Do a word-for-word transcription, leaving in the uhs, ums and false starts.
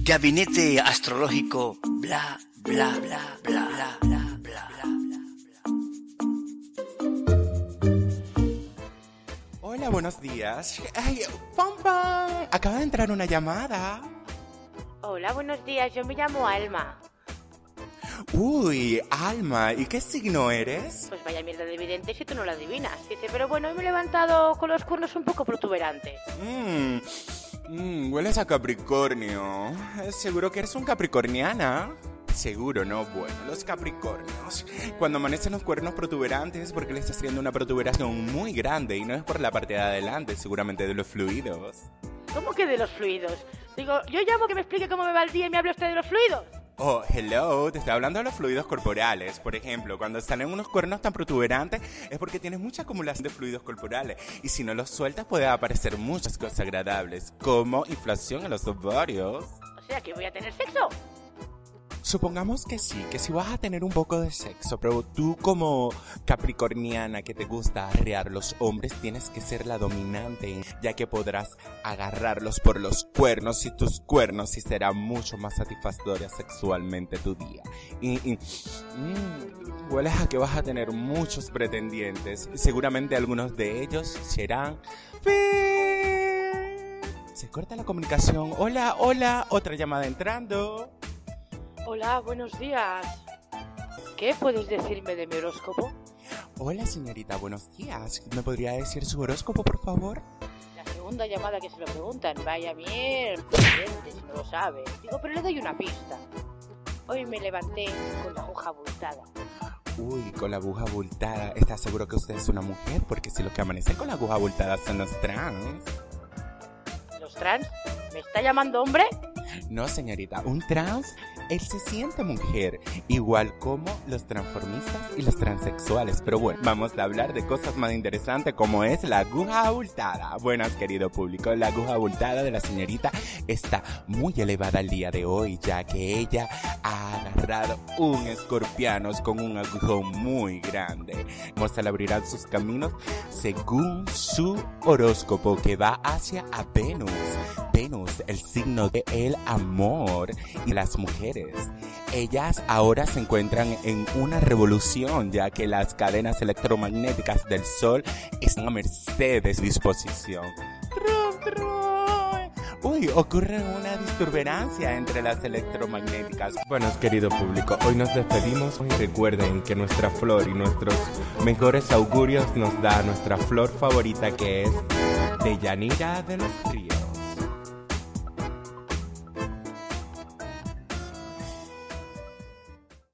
Gabinete astrológico, bla, bla, bla, bla, bla, bla, bla, bla. Hola, buenos días. Ay, pam, pam. Acaba de entrar una llamada. Hola, buenos días. Yo me llamo Alma. Uy, Alma, ¿y qué signo eres? Pues vaya mierda de evidente si tú no lo adivinas. Dice, pero bueno, hoy me he levantado con los cuernos un poco protuberantes. Mmm, mm, hueles a Capricornio. ¿Seguro que eres un capricorniana? Seguro, no, bueno, los Capricornios. Cuando amanecen los cuernos protuberantes es porque le estás haciendo una protuberación muy grande y no es por la parte de adelante, seguramente de los fluidos. ¿Cómo que de los fluidos? Digo, yo llamo que me explique cómo me va el día y me habla usted de los fluidos. Oh, hello, te estoy hablando de los fluidos corporales. Por ejemplo, cuando están en unos cuernos tan protuberantes es porque tienes mucha acumulación de fluidos corporales. Y si no los sueltas puede aparecer muchas cosas agradables, como inflación en los ovarios. O sea, que voy a tener sexo. Supongamos que sí, que si vas a tener un poco de sexo, pero tú como capricorniana que te gusta arrear los hombres, tienes que ser la dominante, ya que podrás agarrarlos por los cuernos y tus cuernos y será mucho más satisfactoria sexualmente tu día. Y, y mmm, hueles a que vas a tener muchos pretendientes, seguramente algunos de ellos serán... Se corta la comunicación. Hola, hola, otra llamada entrando. Hola, buenos días. ¿Qué puedes decirme de mi horóscopo? Hola, señorita, buenos días. ¿Me podría decir su horóscopo, por favor? La segunda llamada que se lo preguntan. Vaya mierda, si no lo sabe. Digo, pero le doy una pista. Hoy me levanté con la aguja abultada. Uy, con la aguja abultada. ¿Estás seguro que usted es una mujer? Porque si los que amanecen con la aguja abultada son los trans. ¿Los trans? ¿Me está llamando hombre? No, señorita, un trans, él se siente mujer, igual como los transformistas y los transexuales. Pero bueno, vamos a hablar de cosas más interesantes como es la aguja abultada. Buenas, querido público, la aguja abultada de la señorita está muy elevada el día de hoy, ya que ella ha agarrado un escorpiano con un agujón muy grande. Vamos a abrirán sus caminos según su horóscopo que va hacia a Venus. Venus, el signo de el amor y las mujeres. Ellas ahora se encuentran en una revolución, ya que las cadenas electromagnéticas del Sol están a merced de su disposición. Uy, ocurre una disturberancia entre las electromagnéticas. Bueno, querido público, hoy nos despedimos y recuerden que nuestra flor y nuestros mejores augurios nos da nuestra flor favorita, que es Deyanira de los Ríos.